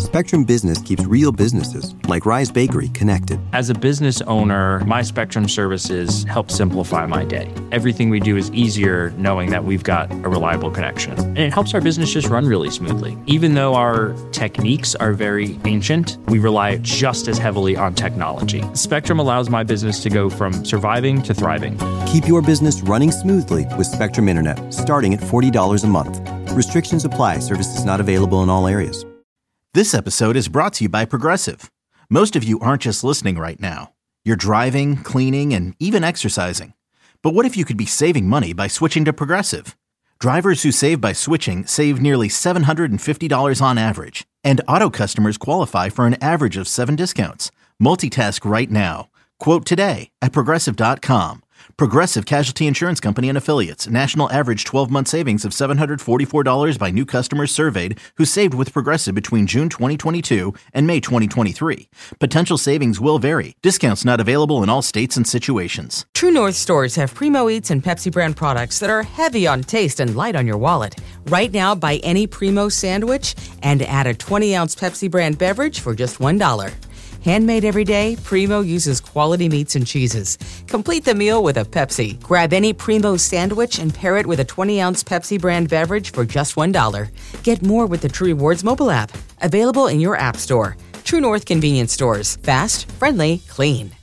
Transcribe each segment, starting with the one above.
Spectrum Business keeps real businesses, like Rise Bakery, connected. As a business owner, my Spectrum services help simplify my day. Everything we do is easier knowing that we've got a reliable connection. And it helps our business just run really smoothly. Even though our techniques are very ancient, we rely just as heavily on technology. Spectrum allows my business to go from surviving to thriving. Keep your business running smoothly with Spectrum Internet, starting at $40 a month. Restrictions apply. Services not available in all areas. This episode is brought to you by Progressive. Most of you aren't just listening right now. You're driving, cleaning, and even exercising. But what if you could be saving money by switching to Progressive? Drivers who save by switching save nearly $750 on average. And auto customers qualify for an average of 7 discounts. Multitask right now. Quote today at Progressive.com. Progressive Casualty Insurance Company and Affiliates. National average 12-month savings of $744 by new customers surveyed who saved with Progressive between June 2022 and May 2023. Potential savings will vary. Discounts not available in all states and situations. True North stores have Primo Eats and Pepsi brand products that are heavy on taste and light on your wallet. Right now, buy any Primo sandwich and add a 20-ounce Pepsi brand beverage for just $1. Handmade every day, Primo uses quality meats and cheeses. Complete the meal with a Pepsi. Grab any Primo sandwich and pair it with a 20-ounce Pepsi brand beverage for just $1. Get more with the True Rewards mobile app. Available in your app store. True North convenience stores. Fast, friendly, clean.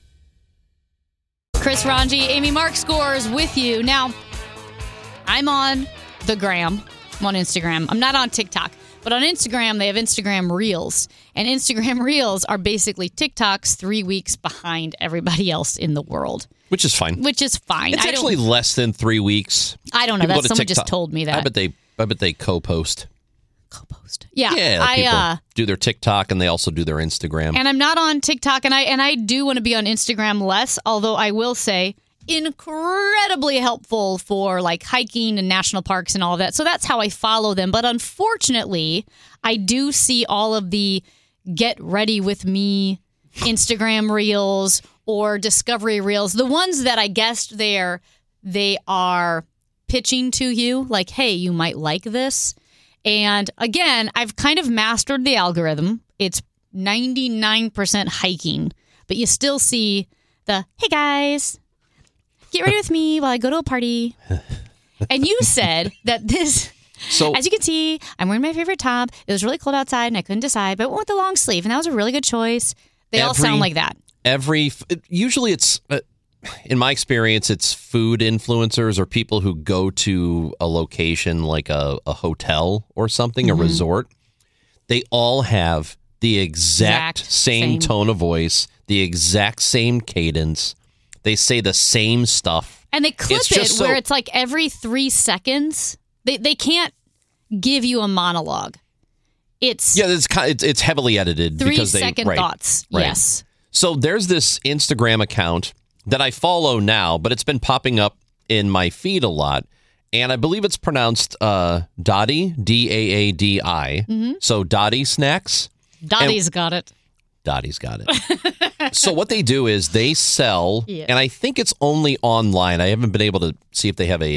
Chris Ranji, Amy Mark Scores with you. Now, I'm on the gram. I'm on Instagram. I'm not on TikTok. But on Instagram, they have Instagram Reels. And Instagram Reels are basically TikTok's 3 weeks behind everybody else in the world. Which is fine. It's actually less than 3 weeks. I don't know. That someone just told me that. I bet they co-post. Yeah. People do their TikTok and they also do their Instagram. And I'm not on TikTok, and I do want to be on Instagram less, although I will say incredibly helpful for like hiking and national parks and all of that. So that's how I follow them. But unfortunately, I do see all of the get ready with me Instagram Reels or Discovery Reels. The ones that I guessed they are pitching to you like, hey, you might like this. And again, I've kind of mastered the algorithm. It's 99% hiking, but you still see the, hey guys, get ready with me while I go to a party. And you said that this, as you can see, I'm wearing my favorite top. It was really cold outside and I couldn't decide, but I went with the long sleeve and that was a really good choice. They all sound like that. Usually it's, in my experience, it's food influencers or people who go to a location like a hotel or something, a resort. They all have the exact same tone of voice, the exact same cadence. They say the same stuff. And they clip it where it's like every 3 seconds. They can't give you a monologue. It's heavily edited. 3-second thoughts. Right. Yes. So there's this Instagram account that I follow now, but it's been popping up in my feed a lot. And I believe it's pronounced Daadi, D-A-A-D-I. Mm-hmm. So Daadi Snacks. Daadi's got it. Daadi's got it. So what they do is they sell, and I think it's only online. I haven't been able to see if they have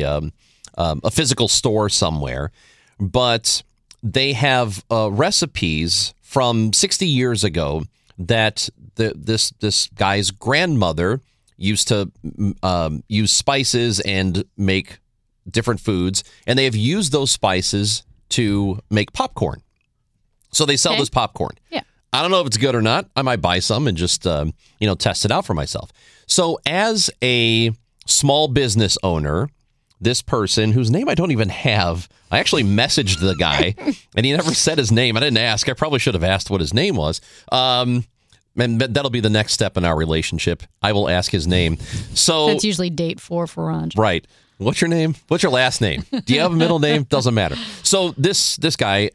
a physical store somewhere, but they have recipes from 60 years ago that this guy's grandmother used to use spices and make different foods, and they have used those spices to make popcorn. So they sell this popcorn. Yeah. I don't know if it's good or not. I might buy some and just test it out for myself. So as a small business owner, this person whose name I don't even have, I actually messaged the guy and he never said his name. I didn't ask. I probably should have asked what his name was. And that'll be the next step in our relationship. I will ask his name. So that's usually date 4 for Ron. Right. What's your name? What's your last name? Do you have a middle name? Doesn't matter. So this guy,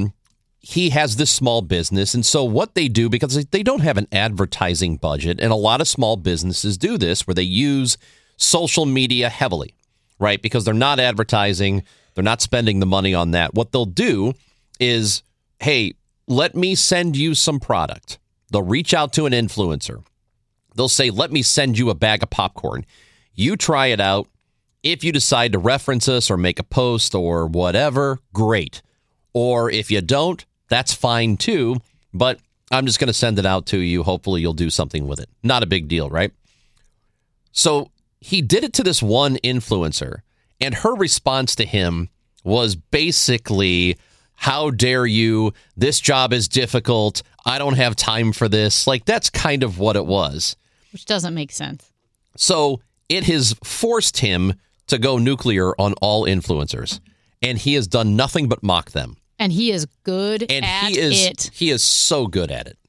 he has this small business. And so what they do, because they don't have an advertising budget, and a lot of small businesses do this where they use social media heavily, right? Because they're not advertising. They're not spending the money on that. What they'll do is, hey, let me send you some product. They'll reach out to an influencer. They'll say, let me send you a bag of popcorn. You try it out. If you decide to reference us or make a post or whatever, great. Or if you don't, that's fine too. But I'm just going to send it out to you. Hopefully you'll do something with it. Not a big deal, right? So he did it to this one influencer, and her response to him was basically, how dare you? This job is difficult. I don't have time for this. Like, that's kind of what it was. Which doesn't make sense. So it has forced him to go nuclear on all influencers, and he has done nothing but mock them. And he is good at it. He is so good at it.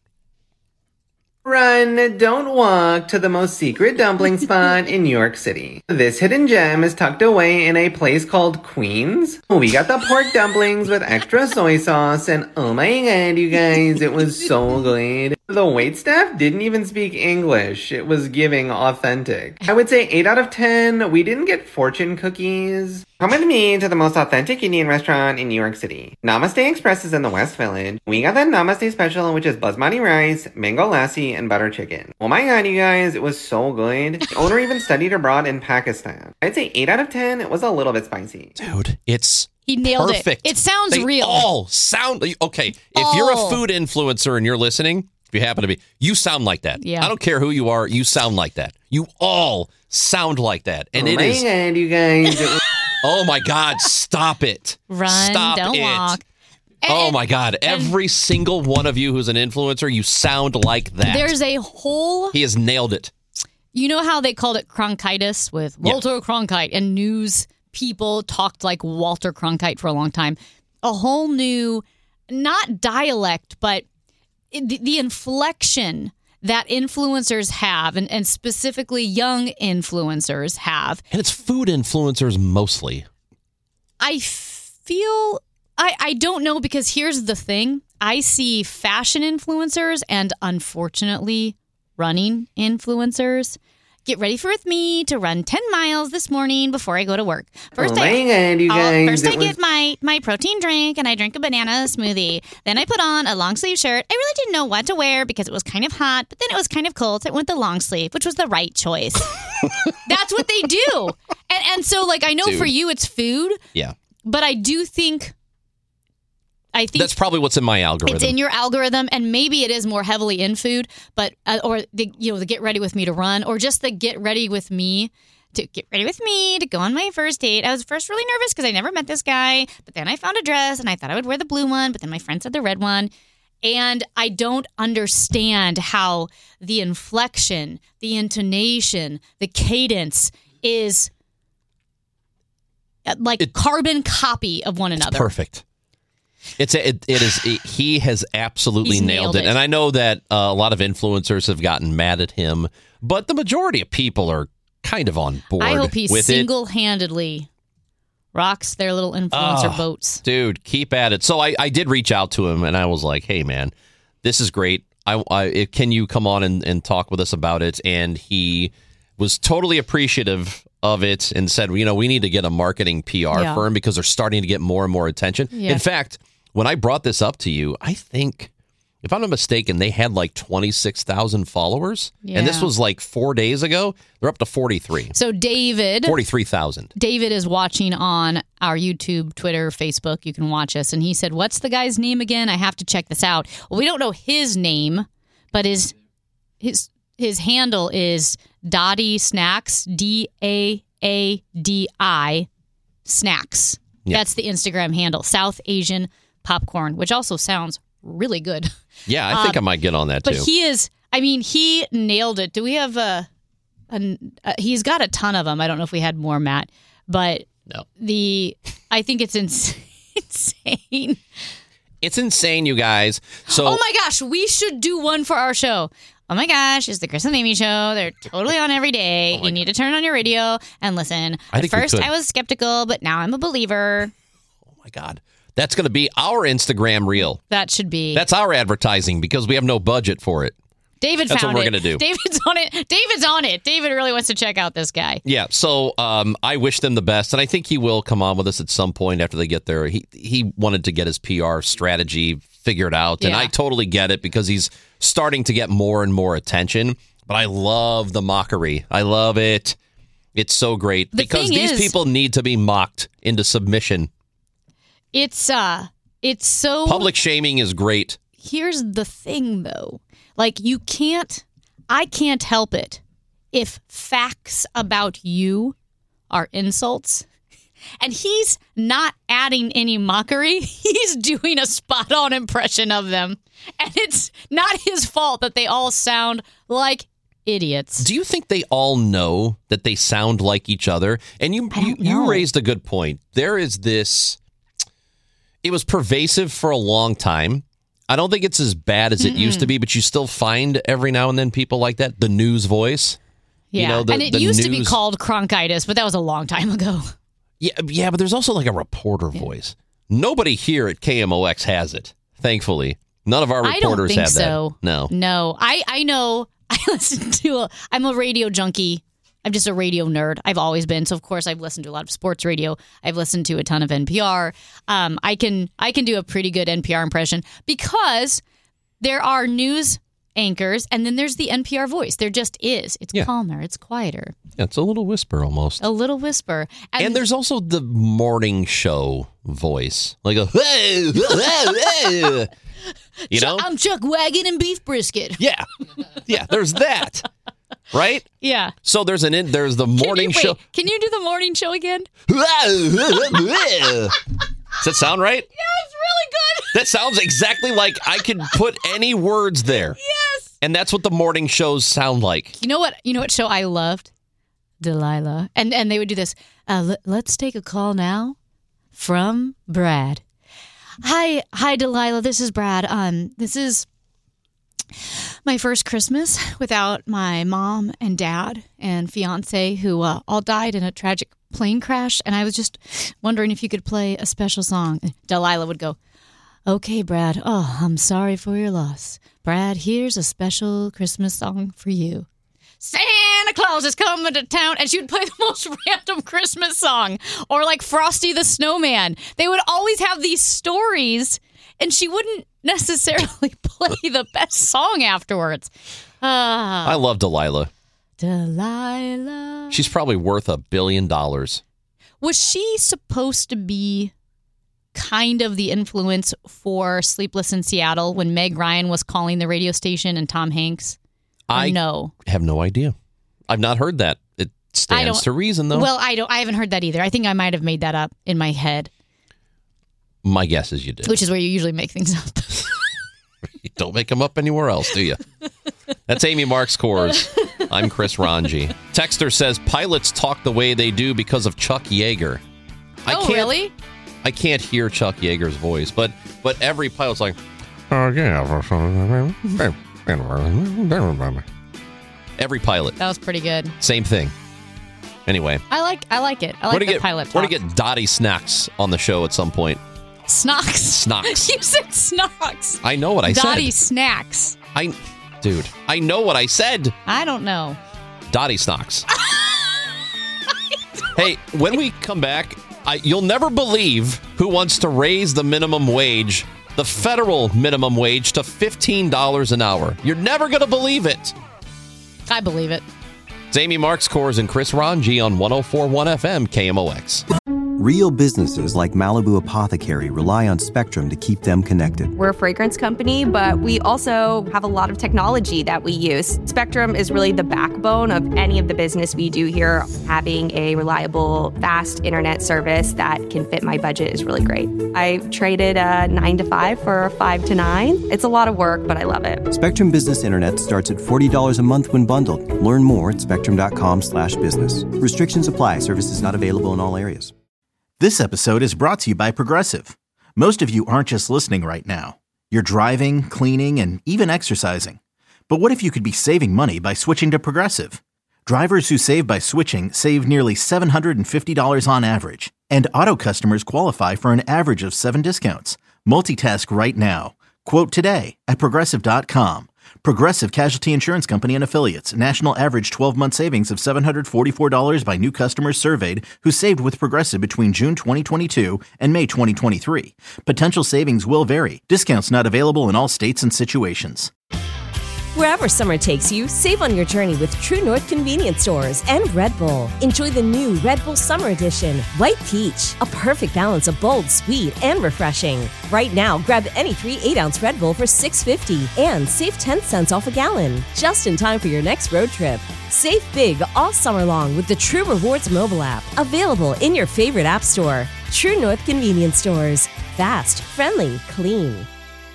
Run, don't walk to the most secret dumpling spot in New York City. This hidden gem is tucked away in a place called Queens. We got the pork dumplings with extra soy sauce, and oh my god, you guys, it was so good. The waitstaff didn't even speak English. It was giving authentic. I would say 8 out of 10. We didn't get fortune cookies. Come with me to the most authentic Indian restaurant in New York City. Namaste Express is in the West Village. We got the Namaste special, which is basmati rice, mango lassi, and butter chicken. Oh my god, you guys, it was so good. The owner even studied abroad in Pakistan. I'd say 8 out of 10. It was a little bit spicy. Dude, he nailed perfect. It sounds they real. All sound okay. If you're a food influencer and you're listening, if you happen to be, you sound like that. Yeah. I don't care who you are, you sound like that. You all sound like that. And oh it is. God, you guys. Oh my God, stop it. Run, stop don't it. walk. Oh my God, every single one of you who's an influencer, you sound like that. There's a whole... He has nailed it. You know how they called it Cronkitis with Walter Cronkite, and news people talked like Walter Cronkite for a long time? A whole new, not dialect, but the inflection that influencers have, and specifically young influencers have. And it's food influencers mostly. I feel... I don't know, because here's the thing. I see fashion influencers and, unfortunately, running influencers. Get ready with me to run 10 miles this morning before I go to work. First, I get my protein drink, and I drink a banana smoothie. Then I put on a long sleeve shirt. I really didn't know what to wear because it was kind of hot, but then it was kind of cold, so I went the long sleeve, which was the right choice. That's what they do. And so, like, I know for you it's food. Yeah. But I do think... that's probably what's in my algorithm. It's in your algorithm, and maybe it is more heavily in food, but or the get ready with me to run, or just the get ready with me to go on my first date. I was first really nervous because I never met this guy, but then I found a dress and I thought I would wear the blue one, but then my friend said the red one, and I don't understand how the inflection, the intonation, the cadence is like carbon copy of one another. It's perfect. He has absolutely nailed it. And I know that a lot of influencers have gotten mad at him, but the majority of people are kind of on board. I hope he with single-handedly rocks their little influencer boats. Dude, keep at it. So I did reach out to him, and I was like, hey, man, this is great. Can you come on and talk with us about it? And he was totally appreciative of it and said, we need to get a marketing PR firm because they're starting to get more and more attention. Yeah. In fact, when I brought this up to you, I think, if I'm not mistaken, they had like 26,000 followers. Yeah. And this was like 4 days ago. They're up to 43. So 43,000. David is watching on our YouTube, Twitter, Facebook. You can watch us. And he said, what's the guy's name again? I have to check this out. Well, we don't know his name, but his handle is Dadi Snacks, Daadi Snacks. Yep. That's the Instagram handle, South Asian Popcorn, which also sounds really good. Yeah, I think I might get on that too. But he nailed it. Do we have he's got a ton of them. I don't know if we had more, Matt, but no. I think it's insane. It's insane, you guys. So, oh my gosh, we should do one for our show. Oh my gosh, it's the Chris and Amy show. They're totally on every day. You need to turn on your radio and listen. At first, I was skeptical, but now I'm a believer. Oh my God. That's going to be our Instagram reel. That should be. That's our advertising because we have no budget for it. David That's found what we're it. going to do. David's on it. David really wants to check out this guy. Yeah, so I wish them the best, and I think he will come on with us at some point after they get there. He wanted to get his PR strategy figured out, and I totally get it because he's starting to get more and more attention. But I love the mockery. I love it. It's so great because these people need to be mocked into submission. It's It's so... Public shaming is great. Here's the thing, though. Like, I can't help it if facts about you are insults. And he's not adding any mockery. He's doing a spot-on impression of them. And it's not his fault that they all sound like idiots. Do you think they all know that they sound like each other? And you raised a good point. There is this... It was pervasive for a long time. I don't think it's as bad as it used to be, but you still find every now and then people like that. The news voice. Yeah, and it used to be called Cronkitis, but that was a long time ago. Yeah, but there's also like a reporter voice. Nobody here at KMOX has it, thankfully. None of our reporters have that. No. I know. I listen to I'm a radio junkie. I'm just a radio nerd. I've always been. So, of course, I've listened to a lot of sports radio. I've listened to a ton of NPR. I can do a pretty good NPR impression because there are news anchors, and then there's the NPR voice. There just is. It's calmer. It's quieter. Yeah, it's a little whisper almost. A little whisper. And there's also the morning show voice. Like a... You know? I'm Chuck Wagon and Beef Brisket. Yeah. Yeah, there's that. Right? Yeah. So there's the morning show. Can you do the morning show again? Does that sound right? Yeah, it's really good. That sounds exactly like I could put any words there. Yes. And that's what the morning shows sound like. You know what show I loved? Delilah. And they would do this. Let's take a call now from Brad. Hi, Delilah. This is Brad. This is my first Christmas without my mom and dad and fiance who all died in a tragic plane crash. And I was just wondering if you could play a special song. Delilah would go, okay, Brad. Oh, I'm sorry for your loss. Brad, here's a special Christmas song for you. Santa Claus is coming to town. And she would play the most random Christmas song. Or like Frosty the Snowman. They would always have these stories, and she wouldn't necessarily play the best song afterwards. I love Delilah. Delilah. She's probably worth $1 billion. Was she supposed to be kind of the influence for Sleepless in Seattle when Meg Ryan was calling the radio station and Tom Hanks? I have no idea. I've not heard that. It stands to reason, though. Well, I haven't heard that either. I think I might have made that up in my head. My guess is you did. Which is where you usually make things up. You don't make them up anywhere else, do you? That's Amy Marks Kors. I'm Chris Ranji. Texter says pilots talk the way they do because of Chuck Yeager. Really? I can't hear Chuck Yeager's voice, but every pilot's like, every pilot. That was pretty good. Same thing. Anyway. I like it. I like the pilot talk. We're going to get Dottie Snacks on the show at some point. Snocks. You said Snocks. I know what I said. Dottie Snacks. Dude, I know what I said. I don't know. Dottie Snocks. Hey, when we come back, you'll never believe who wants to raise the minimum wage, the federal minimum wage, to $15 an hour. You're never going to believe it. I believe it. It's Amy Marks Kors and Chris Ranji on 104.1 FM KMOX. Real businesses like Malibu Apothecary rely on Spectrum to keep them connected. We're a fragrance company, but we also have a lot of technology that we use. Spectrum is really the backbone of any of the business we do here. Having a reliable, fast internet service that can fit my budget is really great. I traded a 9 to 5 for a 5 to 9. It's a lot of work, but I love it. Spectrum Business Internet starts at $40 a month when bundled. Learn more at spectrum.com/business. Restrictions apply. Services not available in all areas. This episode is brought to you by Progressive. Most of you aren't just listening right now. You're driving, cleaning, and even exercising. But what if you could be saving money by switching to Progressive? Drivers who save by switching save nearly $750 on average. And auto customers qualify for an average of 7 discounts. Multitask right now. Quote today at Progressive.com. Progressive Casualty Insurance Company and Affiliates. National average 12-month savings of $744 by new customers surveyed who saved with Progressive between June 2022 and May 2023. Potential savings will vary. Discounts not available in all states and situations. Wherever summer takes you, save on your journey with True North Convenience Stores and Red Bull. Enjoy the new Red Bull Summer Edition, White Peach, a perfect balance of bold, sweet, and refreshing. Right now, grab any 3 8-ounce Red Bull for $6.50 and save 10 cents off a gallon, just in time for your next road trip. Save big all summer long with the True Rewards mobile app, available in your favorite app store. True North Convenience Stores. Fast, friendly, clean.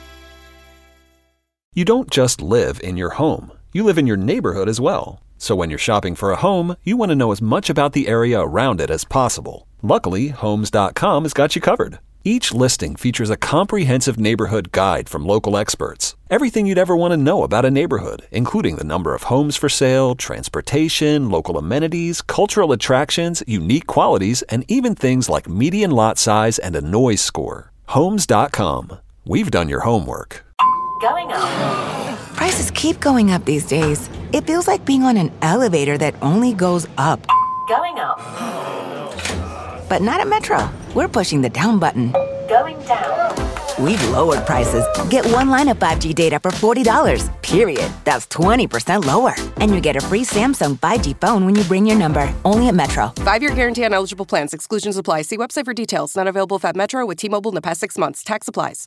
You don't just live in your home. You live in your neighborhood as well. So when you're shopping for a home, you want to know as much about the area around it as possible. Luckily, Homes.com has got you covered. Each listing features a comprehensive neighborhood guide from local experts. Everything you'd ever want to know about a neighborhood, including the number of homes for sale, transportation, local amenities, cultural attractions, unique qualities, and even things like median lot size and a noise score. Homes.com. We've done your homework. Going up. Prices keep going up these days. It feels like being on an elevator that only goes up. Going up. But not at Metro. We're pushing the down button. Going down. We've lowered prices. Get one line of 5G data for $40, period. That's 20% lower. And you get a free Samsung 5G phone when you bring your number. Only at Metro. 5-year guarantee on eligible plans. Exclusions apply. See website for details. Not available at Metro with T-Mobile in the past 6 months. Tax applies.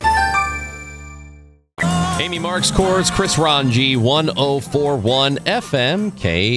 Amy Marks, Coors, Chris Ranji, 1041 FM,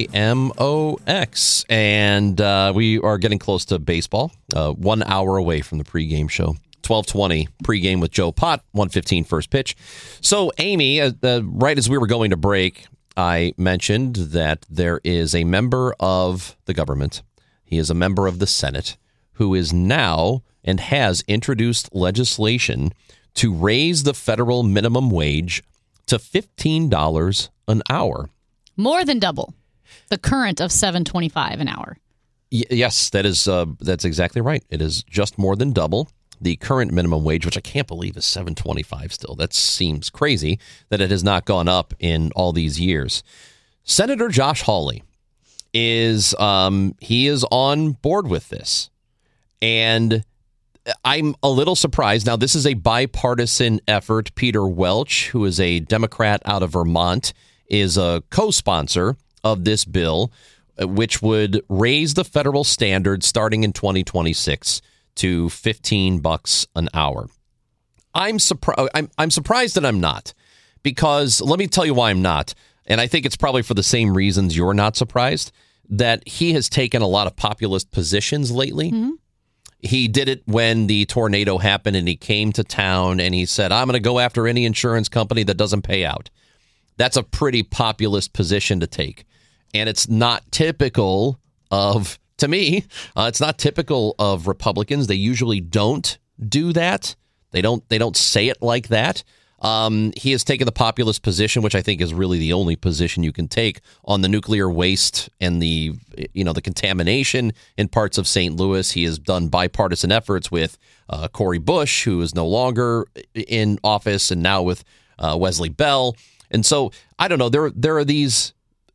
KMOX. And we are getting close to baseball. 1 hour away from the pregame show. 12:20 pregame with Joe Pott, 1:15 first pitch. So, Amy, right as we were going to break, I mentioned that there is a member of the government. He is a member of the Senate who is now and has introduced legislation to raise the federal minimum wage to $15 an hour. More than double the current of $7.25 an hour. Yes, that's exactly right. It is just more than double the current minimum wage, which I can't believe is $7.25 still. That seems crazy that it has not gone up in all these years. Senator Josh Hawley is he is on board with this. And I'm a little surprised. Now, this is a bipartisan effort. Peter Welch, who is a Democrat out of Vermont, is a co-sponsor of this bill, which would raise the federal standard starting in 2026 to $15 an hour. I'm surprised that I'm not, because let me tell you why I'm not. And I think it's probably for the same reasons you're not surprised, that he has taken a lot of populist positions lately. Mm-hmm. He did it when the tornado happened and he came to town and he said, I'm going to go after any insurance company that doesn't pay out. That's a pretty populist position to take. And it's not typical of, to me, it's not typical of Republicans. They usually don't do that. They don't say it like that. He has taken the populist position, which I think is really the only position you can take on the nuclear waste and the contamination in parts of St. Louis. He has done bipartisan efforts with Cori Bush, who is no longer in office, and now with Wesley Bell. And so I don't know. There are these.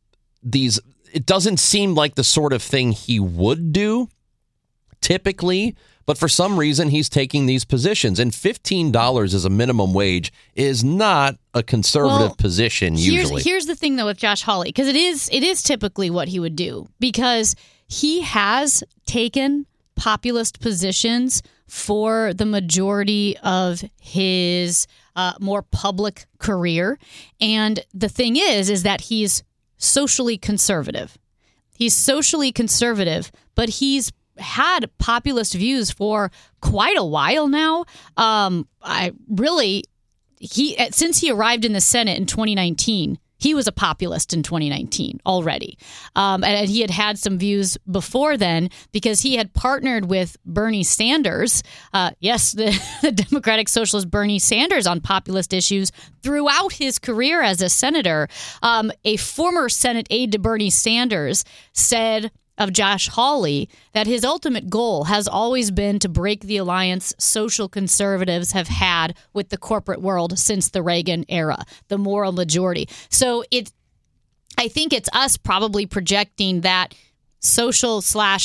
It doesn't seem like the sort of thing he would do typically. But for some reason, he's taking these positions. And $15 as a minimum wage is not a conservative position usually. Here's the thing, though, with Josh Hawley, because it is typically what he would do, because he has taken populist positions for the majority of his more public career. And the thing is that he's socially conservative. He's socially conservative, but he's had populist views for quite a while now. Since he arrived in the Senate in 2019, he was a populist in 2019 already. And he had some views before then because he had partnered with Bernie Sanders. The Democratic Socialist Bernie Sanders on populist issues throughout his career as a senator. A former Senate aide to Bernie Sanders said of Josh Hawley that his ultimate goal has always been to break the alliance social conservatives have had with the corporate world since the Reagan era, the moral majority. So I think it's us probably projecting that social /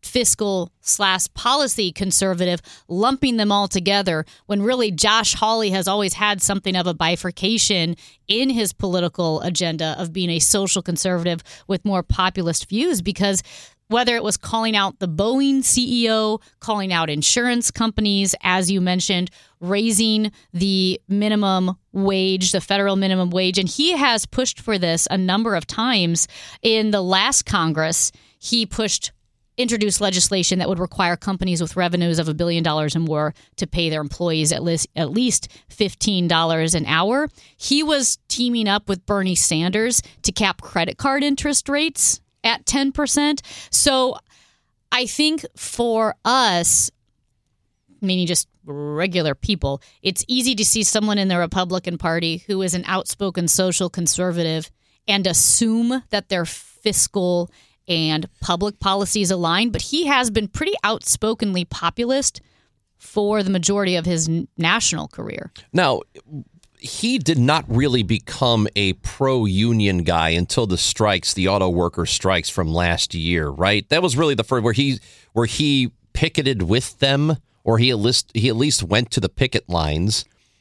fiscal/policy conservative, lumping them all together when really Josh Hawley has always had something of a bifurcation in his political agenda of being a social conservative with more populist views, because whether it was calling out the Boeing CEO, calling out insurance companies, as you mentioned, raising the minimum wage, the federal minimum wage. And he has pushed for this a number of times. In the last Congress, he introduced legislation that would require companies with revenues of $1 billion or more to pay their employees at least $15 an hour. He was teaming up with Bernie Sanders to cap credit card interest rates at 10%. So I think for us, meaning just regular people, it's easy to see someone in the Republican Party who is an outspoken social conservative and assume that their fiscal and public policies align. But he has been pretty outspokenly populist for the majority of his national career. Now, he did not really become a pro-union guy until the auto worker strikes from last year, right? That was really the first where he picketed with them, or he at least went to the picket lines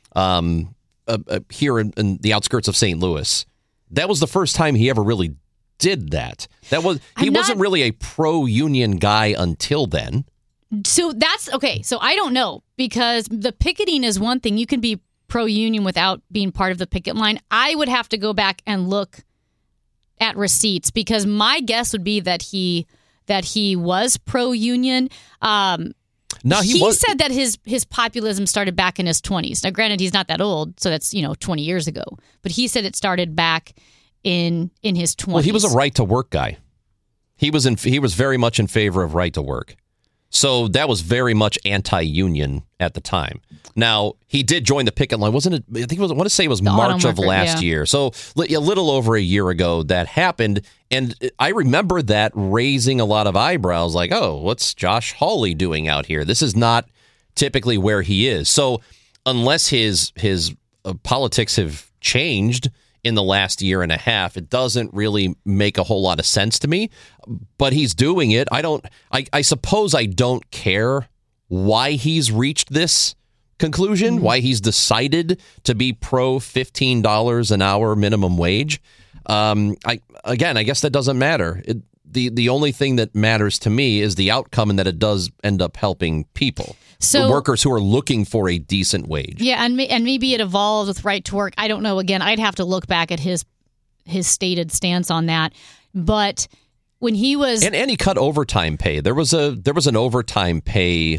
here in the outskirts of St. Louis. That was the first time he ever really did that. He wasn't really a pro-union guy until then. So that's okay. So I don't know, because the picketing is one thing. You can be pro-union without being part of the picket line. I would have to go back and look at receipts, because my guess would be that he was pro-union. He said that his populism started back in his 20s. Now, granted, he's not that old, so that's 20 years ago. But he said it started back in his 20s. Well, he was a right to work guy. He was very much in favor of right to work. So that was very much anti-union at the time. Now, he did join the picket line. Wasn't it? I want to say it was March of last year. So a little over a year ago that happened. And I remember that raising a lot of eyebrows, like, oh, what's Josh Hawley doing out here? This is not typically where he is. So unless his politics have changed in the last year and a half, it doesn't really make a whole lot of sense to me. But he's doing it. I suppose I don't care why he's reached this conclusion, why he's decided to be pro $15 an hour minimum wage. I guess that doesn't matter. The only thing that matters to me is the outcome, and that it does end up helping people. So workers who are looking for a decent wage. Yeah, and maybe it evolved with right to work. I don't know. Again, I'd have to look back at his stated stance on that. But when he was and he cut overtime pay. There was an overtime pay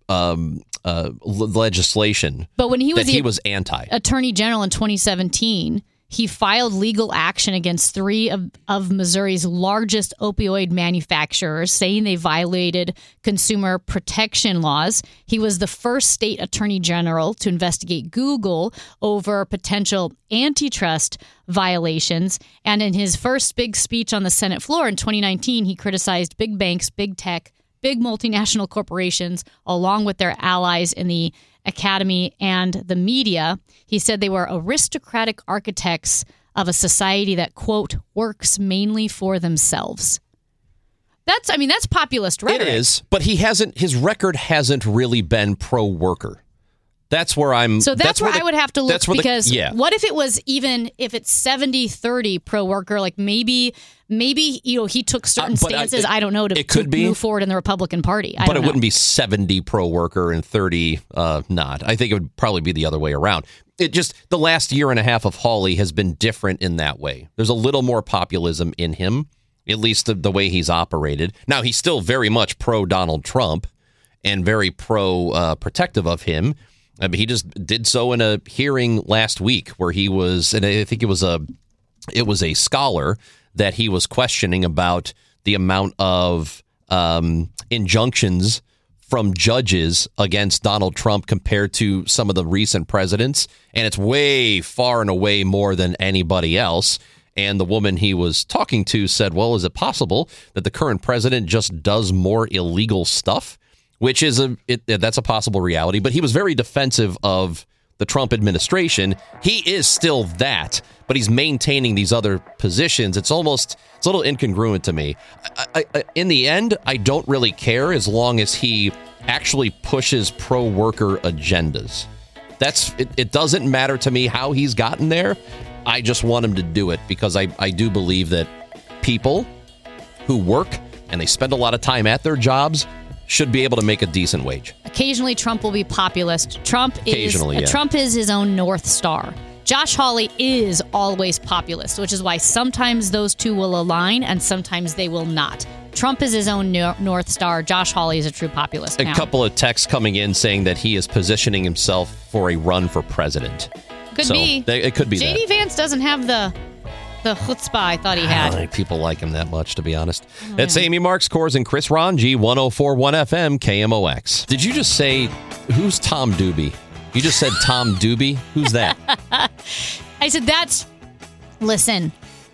legislation. But when he was anti Attorney General in 2017. He filed legal action against 3 of Missouri's largest opioid manufacturers, saying they violated consumer protection laws. He was the first state attorney general to investigate Google over potential antitrust violations. And in his first big speech on the Senate floor in 2019, he criticized big banks, big tech, big multinational corporations, along with their allies in the academy and the media. He said they were aristocratic architects of a society that, quote, works mainly for themselves. That's populist rhetoric. It is, but his record hasn't really been pro-worker. That's where I'm... So that's where I would have to look, because what if it was, even if it's 70-30 pro-worker, like maybe he took certain stances, I don't know, to move forward in the Republican Party. But it wouldn't be 70 pro-worker and 30 not. I think it would probably be the other way around. The last year and a half of Hawley has been different in that way. There's a little more populism in him, at least the way he's operated. Now, he's still very much pro-Donald Trump and very pro-protective of him. I mean, he just did so in a hearing last week where he was, and I think it was a scholar that he was questioning about the amount of injunctions from judges against Donald Trump compared to some of the recent presidents. And it's way far and away more than anybody else. And the woman he was talking to said, well, is it possible that the current president just does more illegal stuff? Which is that's a possible reality. But he was very defensive of the Trump administration. He is still that. but he's maintaining these other positions. It's a little incongruent to me. In the end, I don't really care as long as he actually pushes pro-worker agendas. It doesn't matter to me how he's gotten there. I just want him to do it because I do believe that people who work and they spend a lot of time at their jobs should be able to make a decent wage. Occasionally, Trump will be populist. Trump is his own North Star. Josh Hawley is always populist, which is why sometimes those two will align and sometimes they will not. Trump is his own North Star. Josh Hawley is a true populist now. A couple of texts coming in saying that he is positioning himself for a run for president. Could be. It could be that. J.D. Vance doesn't have the chutzpah I thought he had. I don't think people like him that much, to be honest. It's Amy Marks, Kors, and Chris Ranji, 104.1 FM, KMOX. Did you just say, who's Tom Doobie? You just said Tom Doobie? Who's that? I said, listen.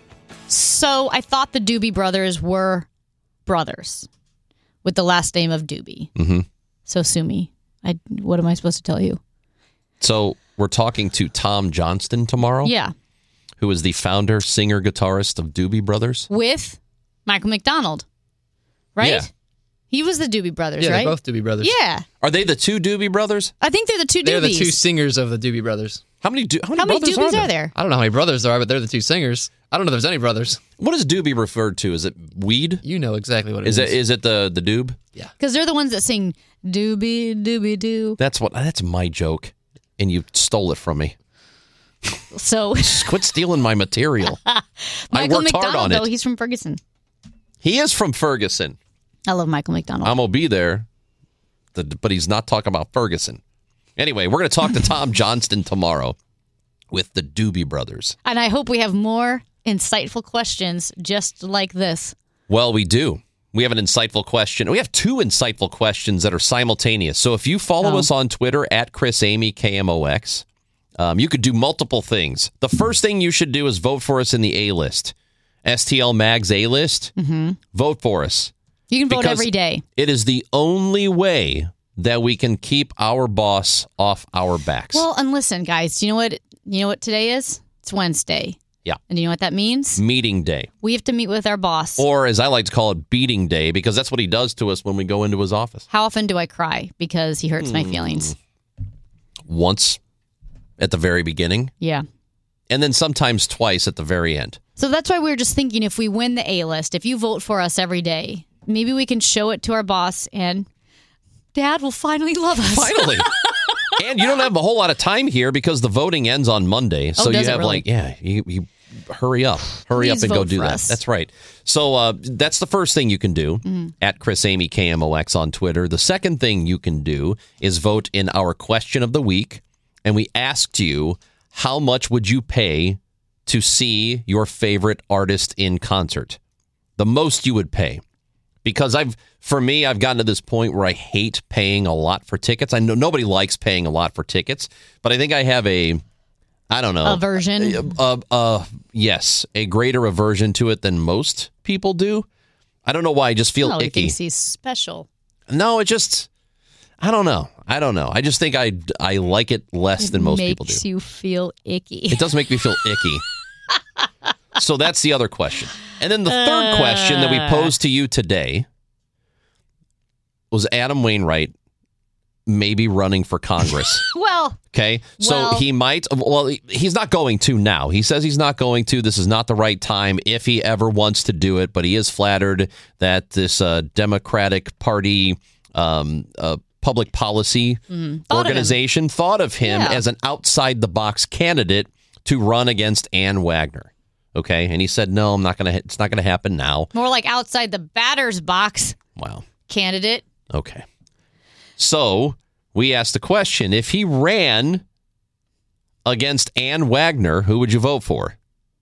So I thought the Doobie brothers were brothers with the last name of Doobie. Mm-hmm. So sue me. What am I supposed to tell you? So we're talking to Tom Johnston tomorrow? Yeah. Who is the founder, singer, guitarist of Doobie Brothers? With Michael McDonald, right? Yeah. He was the Doobie Brothers, yeah, right? Yeah, they're both Doobie Brothers. Yeah. Are they the two Doobie Brothers? I think they're the two Doobies. They're the two singers of the Doobie Brothers. How many Doobies brothers are there? I don't know how many brothers there are, but they're the two singers. I don't know if there's any brothers. What is Doobie referred to? Is it weed? You know exactly what it is. Is it the doob? Yeah. Because they're the ones that sing Doobie, Doobie, Doo. That's my joke, and you stole it from me. So quit stealing my material. I worked hard on it. Though, he's from Ferguson. He is from Ferguson. I love Michael McDonald. I'm gonna be there, but he's not talking about Ferguson. Anyway, we're gonna talk to Tom Johnston tomorrow with the Doobie Brothers, and I hope we have more insightful questions just like this. Well, we do. We have an insightful question. We have two insightful questions that are simultaneous. So if you follow us on Twitter at ChrisAmyKMOX. You could do multiple things. The first thing you should do is vote for us in the A-list. STL Mag's A-list. Mm-hmm. Vote for us. You can vote every day. It is the only way that we can keep our boss off our backs. Well, and listen, guys, you know what today is? It's Wednesday. Yeah. And you know what that means? Meeting day. We have to meet with our boss. Or as I like to call it, beating day, because that's what he does to us when we go into his office. How often do I cry because he hurts my feelings? Once. At the very beginning. Yeah. And then sometimes twice at the very end. So that's why we were just thinking, if we win the A-list, if you vote for us every day, maybe we can show it to our boss and Dad will finally love us. Finally. And you don't have a whole lot of time here because the voting ends on Monday. So you have really? you hurry up. Hurry up and go do that. Us. That's right. So that's the first thing you can do at ChrisAmyKMOX on Twitter. The second thing you can do is vote in our question of the week. And we asked you, how much would you pay to see your favorite artist in concert? The most you would pay. Because I've gotten to this point where I hate paying a lot for tickets. I know nobody likes paying a lot for tickets, but I think I have aversion. Yes, a greater aversion to it than most people do. I don't know why. I just feel icky. He thinks he's special. No, I don't know. I just think I like it less than most people do. It makes you feel icky. It does make me feel icky. So that's the other question. And then the third question that we posed to you today was Adam Wainwright maybe running for Congress. Well. Okay. So he might. Well, he's not going to now. He says he's not going to. This is not the right time if he ever wants to do it. But he is flattered that this Democratic Party public policy organization thought of him as an outside-the-box candidate to run against Ann Wagner. Okay, and he said, "No, I'm not gonna. It's not gonna happen now." More like outside the batter's box. Wow. Candidate. Okay. So we asked the question: if he ran against Ann Wagner, who would you vote for?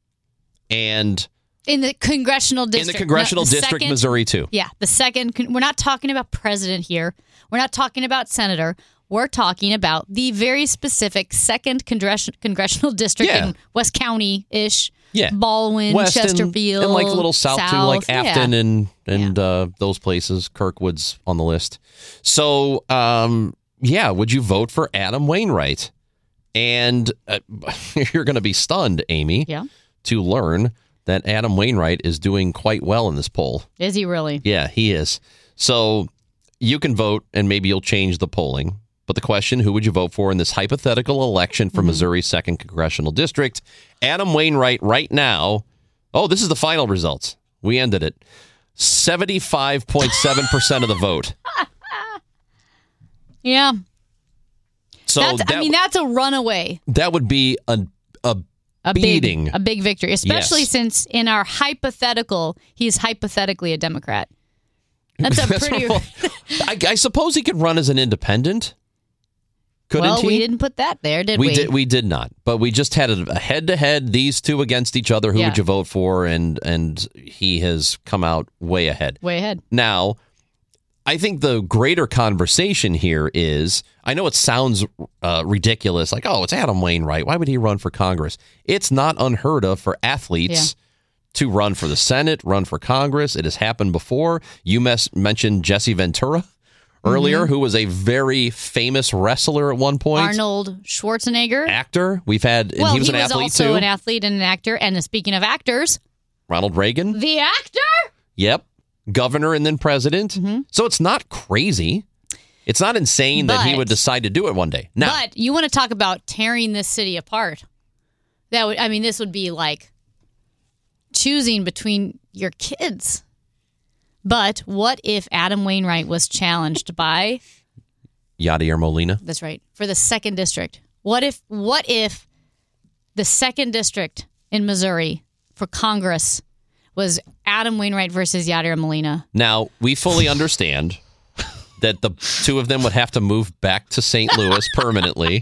And in the congressional district. In the congressional district, second, Missouri, too. Yeah, the second. We're not talking about president here. We're not talking about senator. We're talking about the very specific second congressional district in West County-ish. Yeah. Baldwin, West Chesterfield. And like a little south too, like Afton and those places. Kirkwood's on the list. So, would you vote for Adam Wainwright? And you're going to be stunned, Amy, to learn that Adam Wainwright is doing quite well in this poll. Is he really? Yeah, he is. So you can vote, and maybe you'll change the polling. But the question, who would you vote for in this hypothetical election for Missouri's 2nd Congressional District? Adam Wainwright right now, this is the final results. We ended it. 75.7% of the vote. Yeah. So that's a runaway. That would be a beating. A big victory, especially since in our hypothetical, he's hypothetically a Democrat. That's a pretty... I suppose he could run as an independent. Couldn't he? We didn't put that there, did we? We did not. But we just had a head-to-head, these two against each other. Who would you vote for? And he has come out way ahead. Way ahead. Now, I think the greater conversation here is, I know it sounds ridiculous, like, it's Adam Wainwright. Why would he run for Congress? It's not unheard of for athletes to run for the Senate, run for Congress. It has happened before. You mentioned Jesse Ventura earlier, who was a very famous wrestler at one point. Arnold Schwarzenegger. Actor. We've had, and he was an athlete too. He was also an athlete and an actor. And speaking of actors. Ronald Reagan. The actor? Yep. Governor and then president. So it's not crazy. It's not insane that he would decide to do it one day. Now, but you want to talk about tearing this city apart. This would be like choosing between your kids. But what if Adam Wainwright was challenged by Yadier Molina? That's right. For the 2nd district. What if the 2nd district in Missouri for Congress was Adam Wainwright versus Yadier Molina? Now, we fully understand that the two of them would have to move back to St. Louis permanently.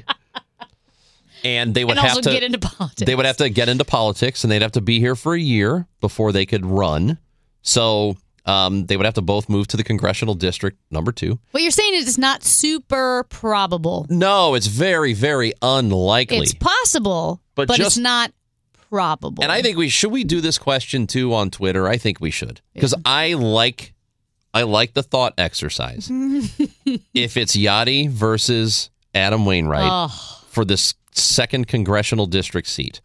And they would have to get into politics. They would have to get into politics, and they'd have to be here for a year before they could run. So they would have to both move to the congressional district number 2. What you're saying is it's not super probable. No, it's very, very unlikely. It's possible, but it's not probable. And I think should we do this question too on Twitter? I think we should, because I like the thought exercise. If it's Yadi versus Adam Wainwright for this 2nd congressional district seat,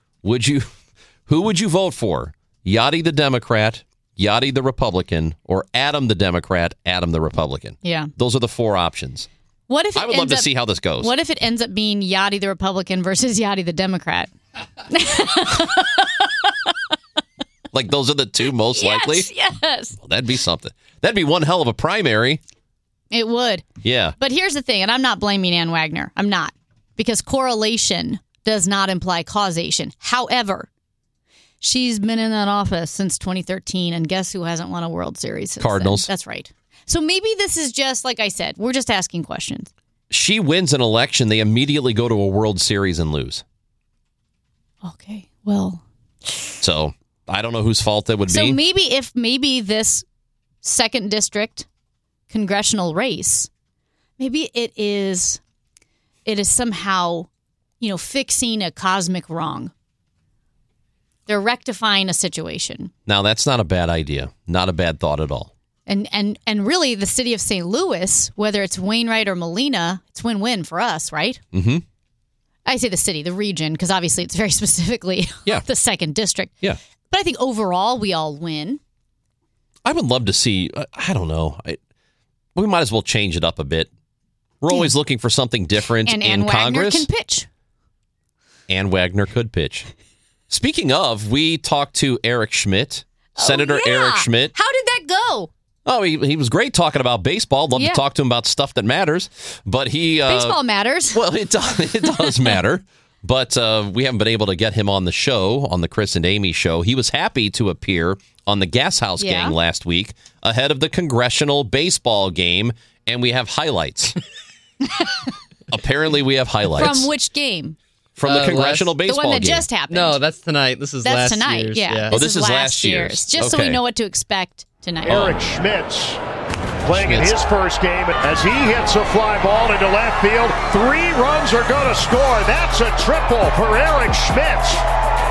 who would you vote for? Yadi the Democrat, Yadi the Republican, or Adam the Democrat, Adam the Republican? Yeah. Those are the 4 options. What if I would love to see how this goes. What if it ends up being Yadi the Republican versus Yadi the Democrat? Like those are the 2 most likely? Yes. Well, that'd be something. That'd be one hell of a primary. It would. Yeah. But here's the thing, and I'm not blaming Ann Wagner. I'm not. Because correlation does not imply causation. However, she's been in that office since 2013, and guess who hasn't won a World Series since Cardinals. then? That's right. So maybe this is just, like I said, we're just asking questions. She wins an election, they immediately go to a World Series and lose. Okay, well. So, I don't know whose fault that would be. So maybe this 2nd district congressional race, maybe it is somehow, fixing a cosmic wrong. They're rectifying a situation. Now, that's not a bad idea. Not a bad thought at all. And really, the city of St. Louis, whether it's Wainwright or Molina, it's win-win for us, right? Mm-hmm. I say the city, the region, because obviously it's very specifically the 2nd district. Yeah. But I think overall we all win. I would love to see, I don't know, we might as well change it up a bit. We're always looking for something different and in Ann Congress. Wagner can pitch. Ann Wagner could pitch. Speaking of, we talked to Eric Schmidt, Senator Eric Schmidt. How did that go? Oh, he was great talking about baseball. Love to talk to him about stuff that matters. But baseball matters. Well, it does matter. But we haven't been able to get him on the show, on the Chris and Amy show. He was happy to appear on the Gas House Gang last week ahead of the congressional baseball game, and we have highlights. Apparently, we have highlights. From which game? From the congressional baseball game. The one that just happened. No, that's tonight. This is last tonight, year's. yeah. Oh, this is last year's. Just so we know what to expect tonight. Eric Schmitz playing in his first game as he hits a fly ball into left field. 3 runs are going to score. That's a triple for Eric Schmitz.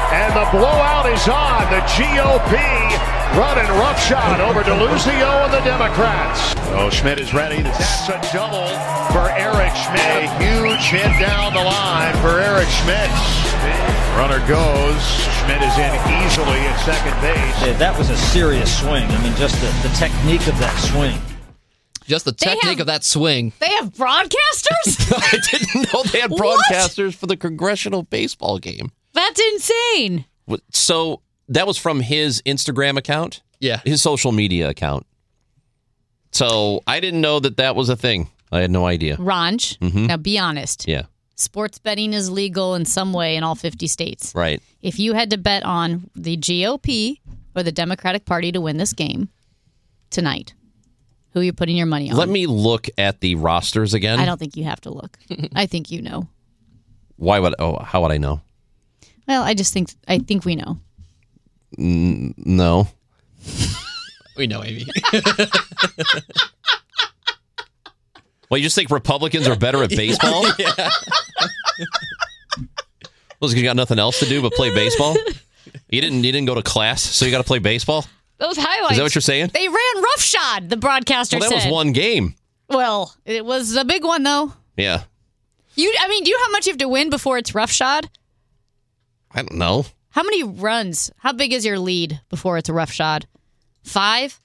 And the blowout is on. The GOP running roughshod over DeLuzio and the Democrats. Oh, Schmidt is ready. That's a double for Eric Schmidt. A huge hit down the line for Eric Schmidt. Runner goes. Schmidt is in easily at second base. Yeah, that was a serious swing. I mean, just the technique of that swing. Just the technique of that swing. They have broadcasters? I didn't know they had broadcasters for the congressional baseball game. That's insane. So that was from his Instagram account? Yeah. His social media account. So I didn't know that was a thing. I had no idea. Ranj, now be honest. Yeah. Sports betting is legal in some way in all 50 states. Right. If you had to bet on the GOP or the Democratic Party to win this game tonight, who are you putting your money on? Let me look at the rosters again. I don't think you have to look. I think you know. How would I know? Well, I think we know. No. We know, Amy. Well, you just think Republicans are better at baseball? Yeah. Well, you got nothing else to do but play baseball? You didn't go to class, so you got to play baseball? Those highlights. Is that what you're saying? They ran roughshod, the broadcaster Well, that said. was one game. Well, it was a big one, though. Yeah. Do you know how much you have to win before it's roughshod? I don't know. How many runs? How big is your lead before it's a roughshod? 5?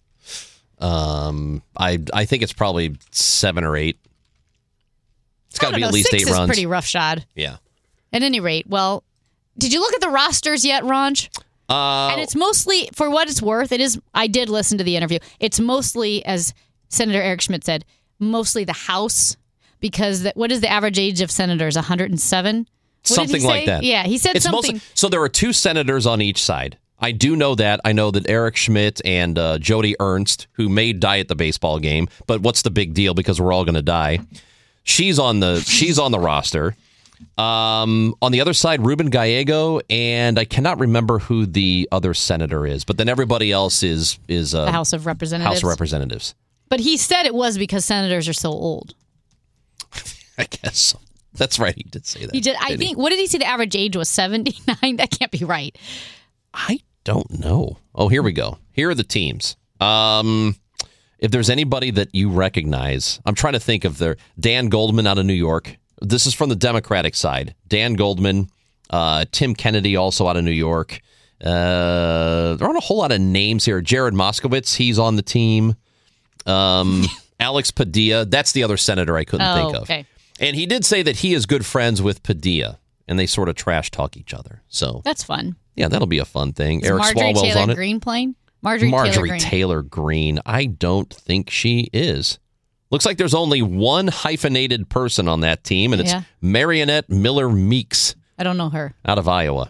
I think it's probably 7 or 8. It's got to be at least 6 8 runs. is pretty roughshod. Yeah. At any rate, well, did you look at the rosters yet, Ranj? And it's mostly, for what it's worth, I did listen to the interview. It's mostly, as Senator Eric Schmidt said, mostly the House, because what is the average age of senators? 107? Something like that. Yeah, he said it's something. So there are 2 senators on each side. I do know that. I know that Eric Schmidt and Jody Ernst, who may die at the baseball game, but what's the big deal because we're all going to die. She's on the roster. On the other side, Ruben Gallego, and I cannot remember who the other senator is, but then everybody else is The House of Representatives. House of Representatives. But he said it was because senators are so old. I guess so. That's right. He did say that. He did. I think. What did he say? The average age was 79. That can't be right. I don't know. Oh, here we go. Here are the teams. If there's anybody that you recognize, I'm trying to think of Dan Goldman out of New York. This is from the Democratic side. Dan Goldman, Tim Kennedy, also out of New York. There aren't a whole lot of names here. Jared Moskowitz, he's on the team. Alex Padilla, that's the other senator I couldn't think of. Okay. And he did say that he is good friends with Padilla, and they sort of trash talk each other. So That's fun. yeah, that'll be a fun thing. Is Eric Marjorie Swalwell's Taylor on it. Greene playing? Marjorie Taylor Greene. I don't think she is. Looks like there's only one hyphenated person on that team, and it's Yeah. Marionette Miller Meeks I don't know her. out of Iowa.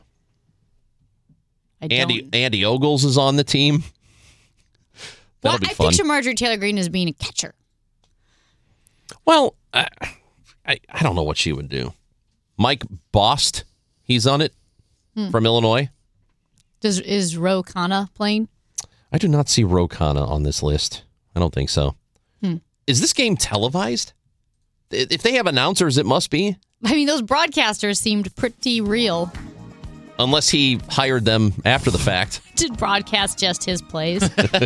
Andy Ogles is on the team. That'll be I fun. picture Marjorie Taylor Greene as being a catcher. Well, I don't know what she would do. Mike Bost, he's on it from Illinois. Is Ro Khanna playing? I do not see Ro Khanna on this list. I don't think so. Is this game televised? If they have announcers, it must be. I mean, those broadcasters seemed pretty real. Unless he hired them after the fact. To broadcast just his plays.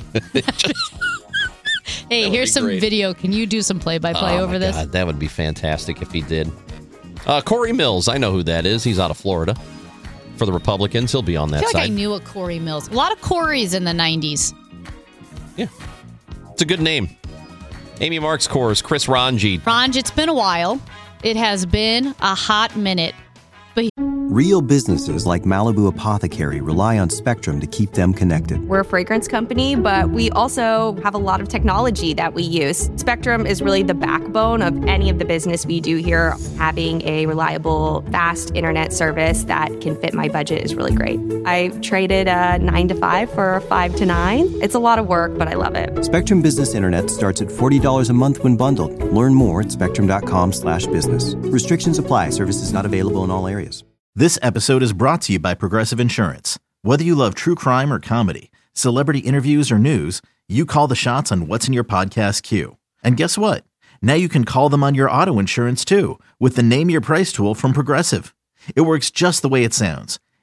Hey, here's some great. video. Can you do some play-by-play over this? God, that would be fantastic if he did. Corey Mills, I know who that is. He's out of Florida. For the Republicans, he'll be on I that feel like I side. knew a Corey Mills. A lot of Corys in the 90s. It's a good name. Amy Marks Kors, Chris Ranji. Ranj, it's been a while. It has been a hot minute. But Real businesses like Malibu Apothecary rely on Spectrum to keep them connected. We're a fragrance company, but we also have a lot of technology that we use. Spectrum is really the backbone of any of the business we do here. Having a reliable, fast internet service that can fit my budget is really great. I traded a 9 to 5 for a 5 to 9. It's a lot of work, but I love it. Spectrum Business Internet starts at $40 a month when bundled. Learn more at spectrum.com/business. Restrictions apply. Services not available in all areas. This episode is brought to you by Progressive Insurance. Whether you love true crime or comedy, celebrity interviews or news, you call the shots on what's in your podcast queue. And guess what? Now you can call them on your auto insurance too with the Name Your Price tool from Progressive. It works just the way it sounds.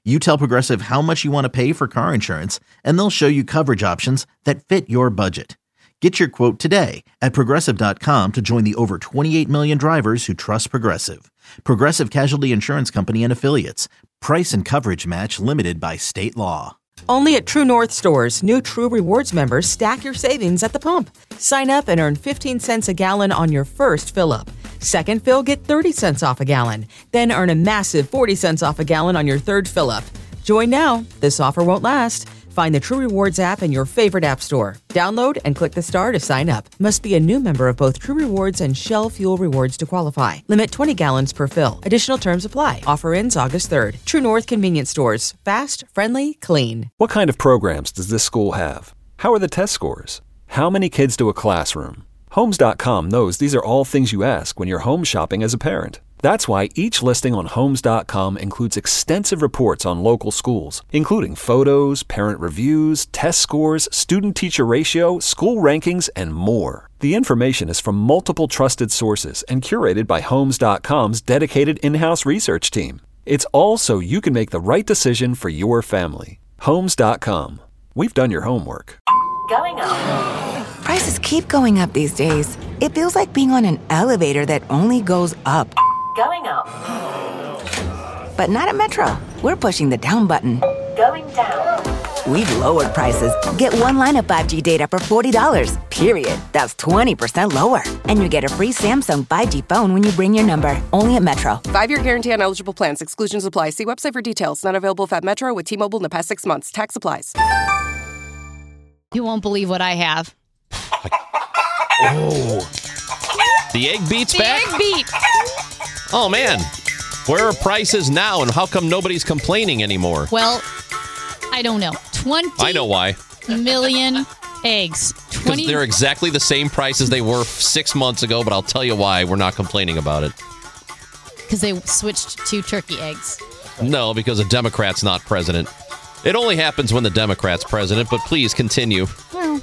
You tell Progressive how much you want to pay for car insurance, and they'll show you coverage options that fit your budget. Get your quote today at Progressive.com to join the over 28 million drivers who trust Progressive. Progressive Casualty Insurance Company and Affiliates. Price and coverage match limited by state law. Only at True North stores, new True Rewards members stack your savings at the pump. Sign up and earn 15 cents a gallon on your first fill-up. Second fill, get 30 cents off a gallon. Then earn a massive 40 cents off a gallon on your third fill-up. Join now. This offer won't last. Find the True Rewards app in your favorite app store. Download and click the star to sign up. Must be a new member of both True Rewards and Shell Fuel Rewards to qualify. Limit 20 gallons per fill. Additional terms apply. Offer ends August 3rd. True North Convenience Stores. Fast, friendly, clean. What kind of programs does this school have? How are the test scores? How many kids do a classroom? Homes.com knows these are all things you ask when you're home shopping as a parent. That's why each listing on Homes.com includes extensive reports on local schools, including photos, parent reviews, test scores, student-teacher ratio, school rankings, and more. The information is from multiple trusted sources and curated by Homes.com's dedicated in-house research team. It's all so you can make the right decision for your family. Homes.com. We've done your homework. Going up. Prices keep going up these days. It feels like being on an elevator that only goes up. Going up. But not at Metro. We're pushing the down button. Going down. We've lowered prices. Get one line of 5G data for $40, period. That's 20% lower. And you get a free Samsung 5G phone when you bring your number. Only at Metro. 5-year guarantee on eligible plans. Exclusions apply. See website for details. Not available at Metro with T-Mobile in the past 6 months. Tax applies. You won't believe what I have. Oh. The egg beat's back? The egg beat. Oh, man. Where are prices now, and how come nobody's complaining anymore? Well, I don't know. 20 I know why. million eggs. Because they're exactly the same price as they were 6 months ago, but I'll tell you why we're not complaining about it. Because they switched to turkey eggs. No, because a Democrat's not president. It only happens when the Democrat's president, but please continue. Well.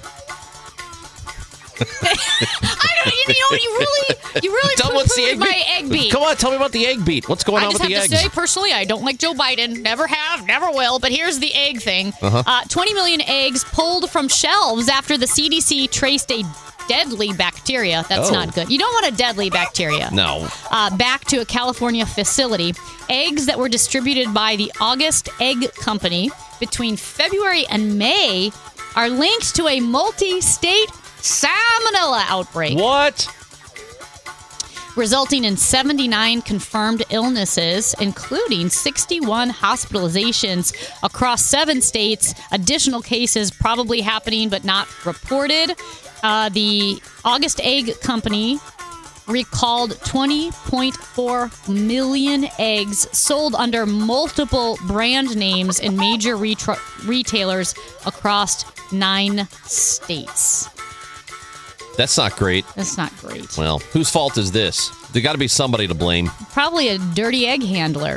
You really poo-pooed my egg beat. Come on, tell me about the egg beat. What's going on with the eggs? I just have to say, personally, I don't like Joe Biden. Never have, never will. But here's the egg thing. 20 million eggs pulled from shelves after the CDC traced a deadly bacteria. That's not good. You don't want a deadly bacteria. No. Back to a California facility. Eggs that were distributed by the August Egg Company between February and May are linked to a multi-state salmonella outbreak. What? Resulting in 79 confirmed illnesses, including 61 hospitalizations across 7 states. Additional cases probably happening but not reported. The August Egg Company recalled 20.4 million eggs sold under multiple brand names in major retailers across 9 states. That's not great. That's not great. Well, whose fault is this? There got to be somebody to blame. Probably a dirty egg handler.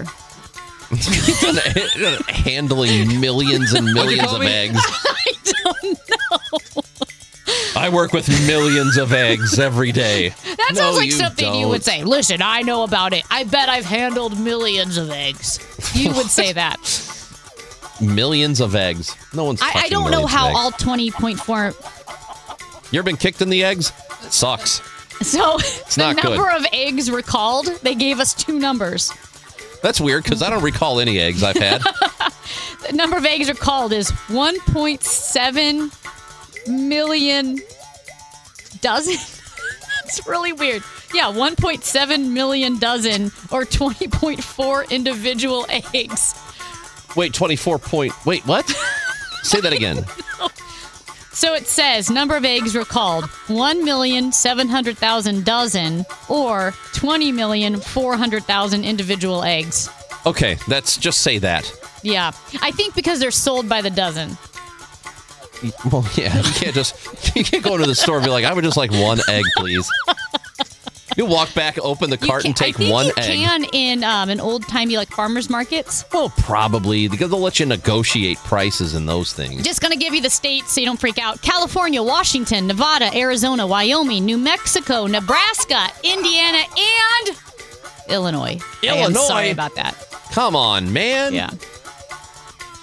Handling millions and millions of eggs. I don't know. I work with millions of eggs every day. That sounds like something you would say. Listen, I know about it. I bet I've handled millions of eggs. You would say that. Millions of eggs. No one's touching I don't know how eggs. all 20.4... You ever been kicked in the eggs? It sucks. So the not number good. of eggs recalled, they gave us 2 numbers. That's weird because I don't recall any eggs I've had. The number of eggs recalled is 1.7 million dozen. That's really weird. Yeah, 1.7 million dozen or 20.4 individual eggs. Wait, 24 point... Wait, what? Say that again. So it says number of eggs recalled 1,700,000 dozen or 20,400,000 individual eggs. Okay, let's just say that. Yeah, I think because they're sold by the dozen. Well, yeah, you can't go into the store and be like, I would just like 1 egg, please. You walk back, open the cart, and take 1 egg. I think you can in an old-timey like farmers markets. Well, probably, because they'll let you negotiate prices in those things. Just going to give you the states so you don't freak out. California, Washington, Nevada, Arizona, Wyoming, New Mexico, Nebraska, Indiana, and Illinois. I am sorry about that. Come on, man. Yeah.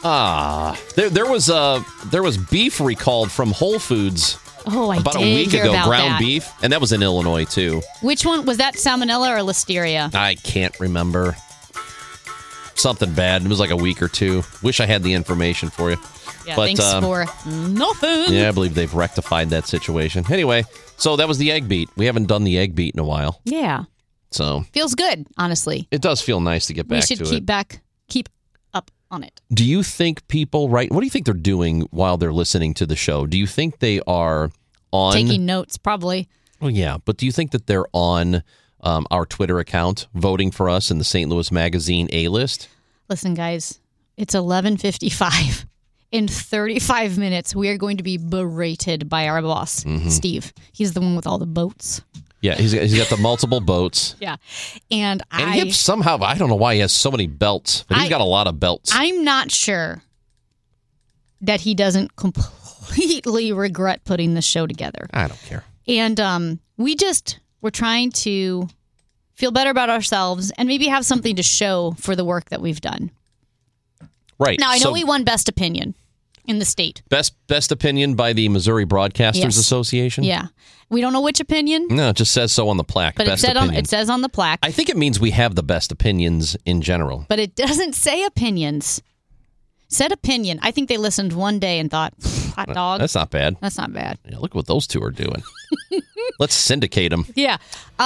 There was beef recalled from Whole Foods. Oh, I about did a week hear ago, about ground that. beef, and that was in Illinois too. Which one was that? Salmonella or Listeria? I can't remember. Something bad. It was like a week or two. Wish I had the information for you. Yeah, but, thanks for nothing. Yeah, I believe they've rectified that situation. Anyway, so that was the egg beat. We haven't done the egg beat in a while. Yeah. So Feels good, honestly. it does feel nice to get back to it. We should keep up on it. Do you think people what do you think they're doing while they're listening to the show? Do you think they are on Taking notes, probably. Well, yeah, but do you think that they're on our Twitter account voting for us in the St. Louis Magazine A-list? Listen, guys, it's 11:55. In 35 minutes, we are going to be berated by our boss, Steve. He's the one with all the boats. Yeah, he's got the multiple boats. Yeah. And he somehow, I don't know why he has so many belts, but he's got a lot of belts. I'm not sure that he doesn't completely regret putting this show together. I don't care. And we're trying to feel better about ourselves and maybe have something to show for the work that we've done. Right. Now, I know we won Best Opinion in the state. Best opinion by the Missouri Broadcasters Yes. Association? Yeah. We don't know which opinion. No, it just says so on the plaque. But it says on the plaque. I think it means we have the best opinions in general. But it doesn't say opinions. Said opinion. I think they listened one day and thought, hot dog. That's not bad. That's not bad. Yeah, look what those two are doing. Let's syndicate them. Yeah.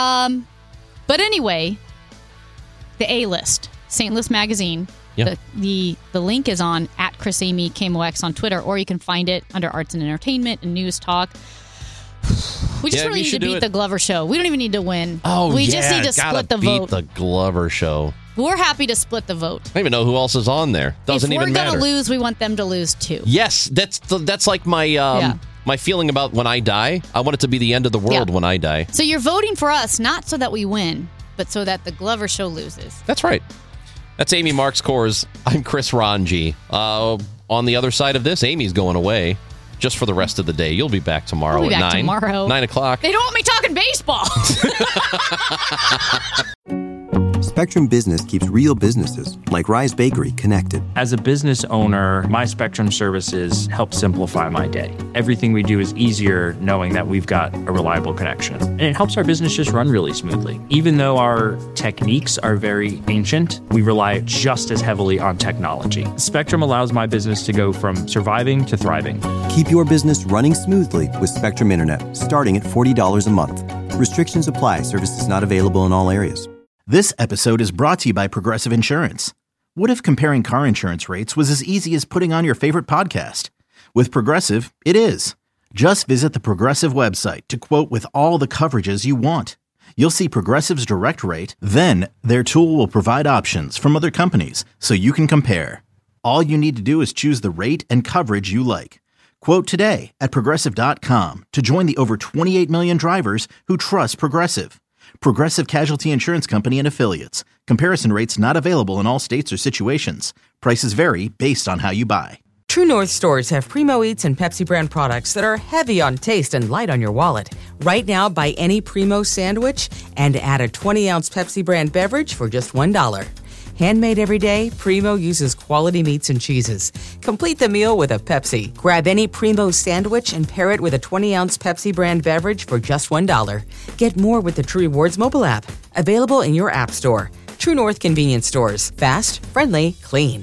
But anyway, the A-list, St. Louis Magazine. Yeah. The link is on @ChrisAmyKMOX on Twitter, or you can find it under Arts and Entertainment and News Talk. We just really need to beat the Glover Show. We don't even need to win. We just need to split the vote. The Glover Show. We're happy to split the vote. I don't even know who else is on there. Doesn't even matter. If we're going to lose, we want them to lose too. Yes, that's like my my feeling about when I die. I want it to be the end of the world when I die. So you're voting for us not so that we win, but so that the Glover Show loses. That's right. That's Amy Marks Kors. I'm Chris Ranji. On the other side of this, Amy's going away just for the rest of the day. You'll be back tomorrow I'll be at back 9. Tomorrow. 9 o'clock. They don't want me talking baseball. Spectrum Business keeps real businesses, like Rise Bakery, connected. As a business owner, my Spectrum services help simplify my day. Everything we do is easier knowing that we've got a reliable connection. And it helps our business just run really smoothly. Even though our techniques are very ancient, we rely just as heavily on technology. Spectrum allows my business to go from surviving to thriving. Keep your business running smoothly with Spectrum Internet, starting at $40 a month. Restrictions apply. Services not available in all areas. This episode is brought to you by Progressive Insurance. What if comparing car insurance rates was as easy as putting on your favorite podcast? With Progressive, it is. Just visit the Progressive website to quote with all the coverages you want. You'll see Progressive's direct rate, then their tool will provide options from other companies so you can compare. All you need to do is choose the rate and coverage you like. Quote today at Progressive.com to join the over 28 million drivers who trust Progressive. Progressive Casualty Insurance Company and Affiliates. Comparison rates not available in all states or situations. Prices vary based on how you buy. True North stores have Primo Eats and Pepsi brand products that are heavy on taste and light on your wallet. Right now, buy any Primo sandwich and add a 20-ounce Pepsi brand beverage for just $1. Handmade every day, Primo uses quality meats and cheeses. Complete the meal with a Pepsi. Grab any Primo sandwich and pair it with a 20-ounce Pepsi brand beverage for just $1. Get more with the True Rewards mobile app. Available in your app store. True North convenience stores. Fast, friendly, clean.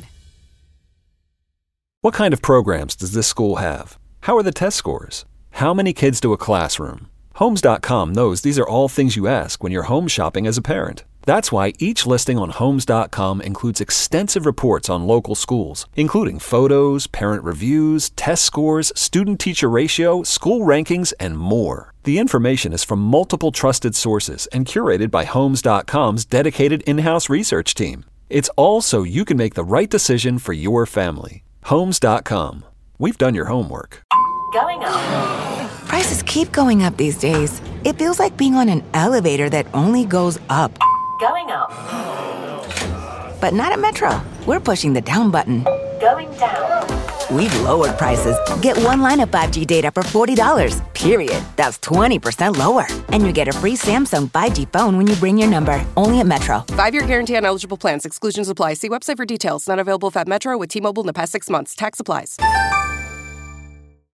What kind of programs does this school have? How are the test scores? How many kids do a classroom? Homes.com knows these are all things you ask when you're home shopping as a parent. That's why each listing on Homes.com includes extensive reports on local schools, including photos, parent reviews, test scores, student-teacher ratio, school rankings, and more. The information is from multiple trusted sources and curated by Homes.com's dedicated in-house research team. It's all so you can make the right decision for your family. Homes.com. We've done your homework. Going up. Prices keep going up these days. It feels like being on an elevator that only goes up. Going up. But not at Metro. We're pushing the down button. Going down. We've lowered prices. Get one line of 5G data for $40, period. That's 20% lower. And you get a free Samsung 5G phone when you bring your number. Only at Metro. 5-year guarantee on eligible plans. Exclusions apply. See website for details. Not available if at Metro with T-Mobile in the past 6 months. Tax applies.